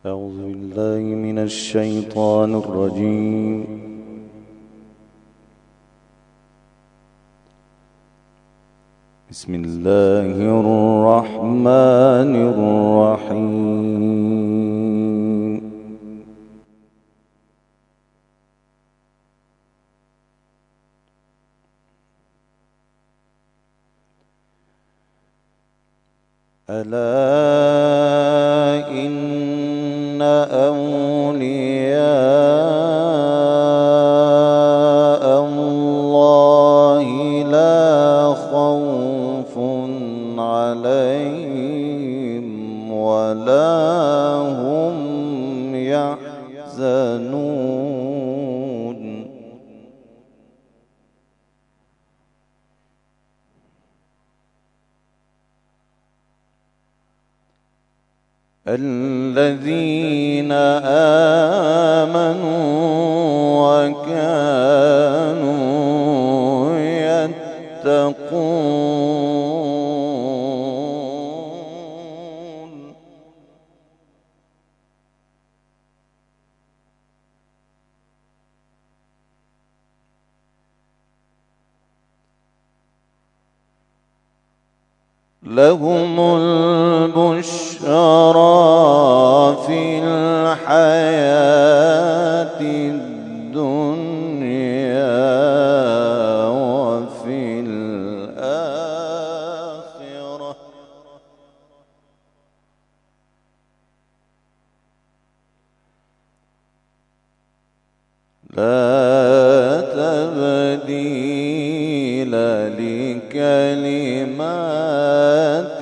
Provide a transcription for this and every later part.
أعوذ بالله من الشيطان الرجيم. بسم الله الرحمن الرحيم. ألا إن أولياء الله لا خوف عليهم ولا هم يحزنون. الذين آمنوا وكانوا يتقون. لهم البشرى في الحياة الدنيا وفي الآخرة. لا تبديل لكلمات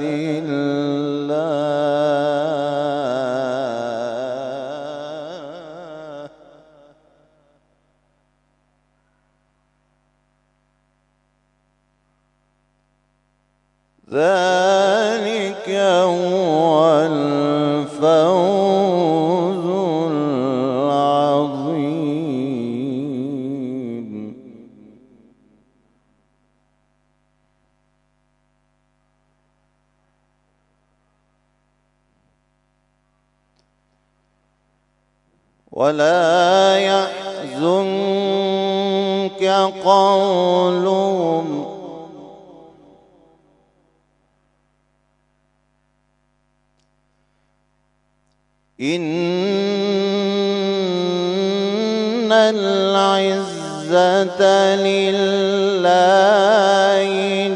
الله. ذلك هو الفوز العظيم. ولا يحزنك قولهم إن العزة لله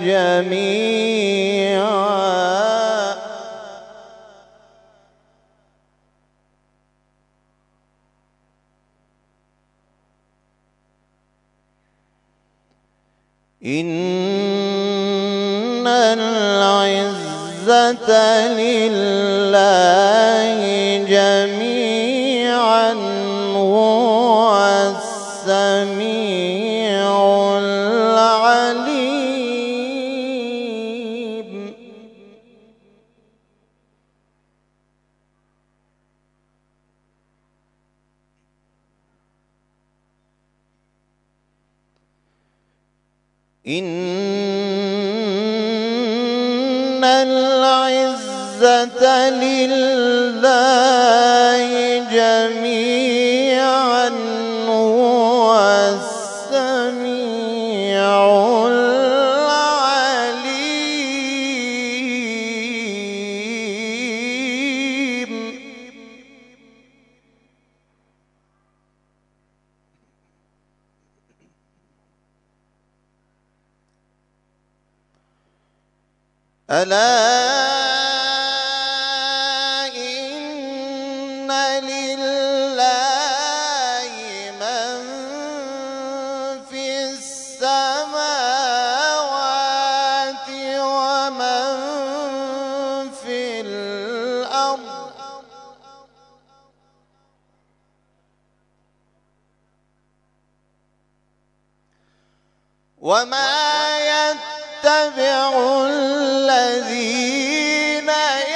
جميعا. إن العزة لله جميعا هو السميع العليم. إن العزة لله جميعا هو السميع العليم. ألا إن لله من في السماوات ومن في الأرض. وما يتبع الذين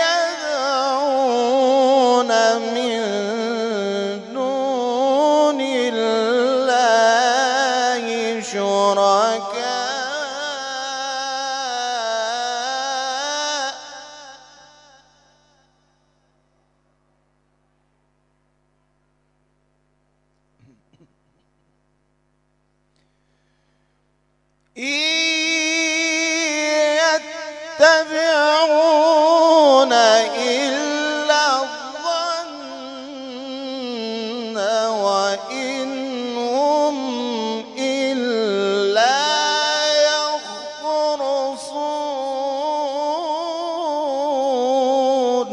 يدعون من دون الله شركاء إن يتبعون إلا الظن وإن هم إلا يخرصون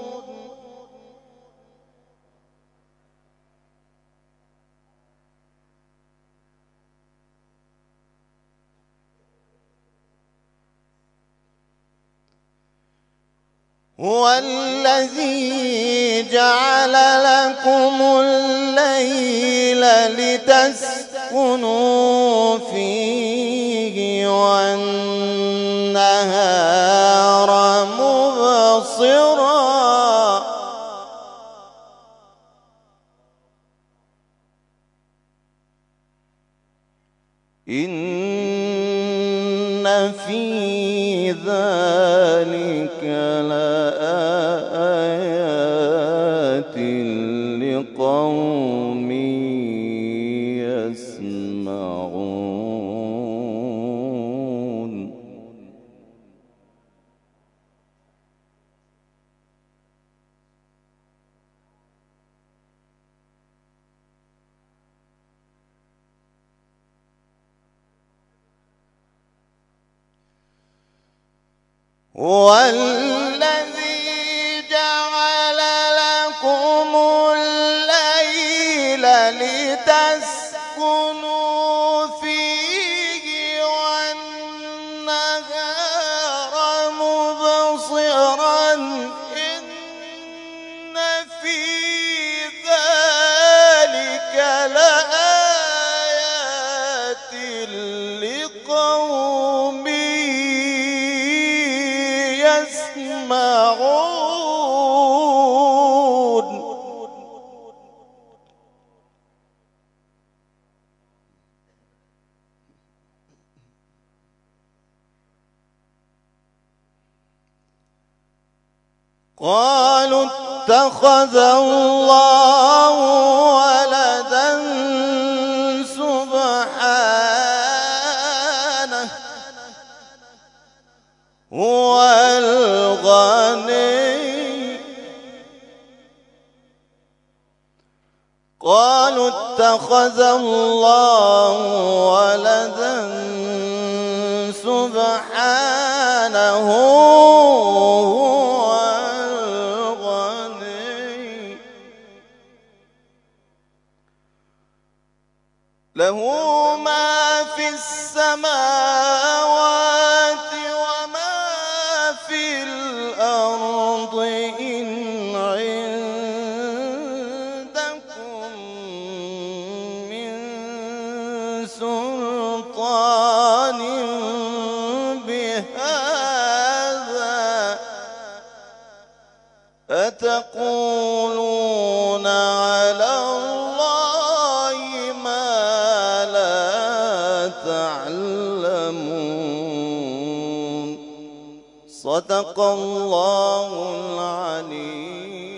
هو الذي جعل لكم الليل لتسكنوا فيه والنهار مبصرا إن في ذلك لآيات لقوم يسمعون هو الذي جعل لكم الليل لتسكنوا فيه والنهار مبصرا إن في ذلك لآيات لقوم يسمعون قالوا اتخذ الله ولدا سبحانه هو الغني قالوا اتخذ الله ولدا سبحانه هو الغني له ما في السماوات وما في الأرض إن عندكم من سلطان بهذا أتقولون على الله ما لا تعلمون صدق الله العليم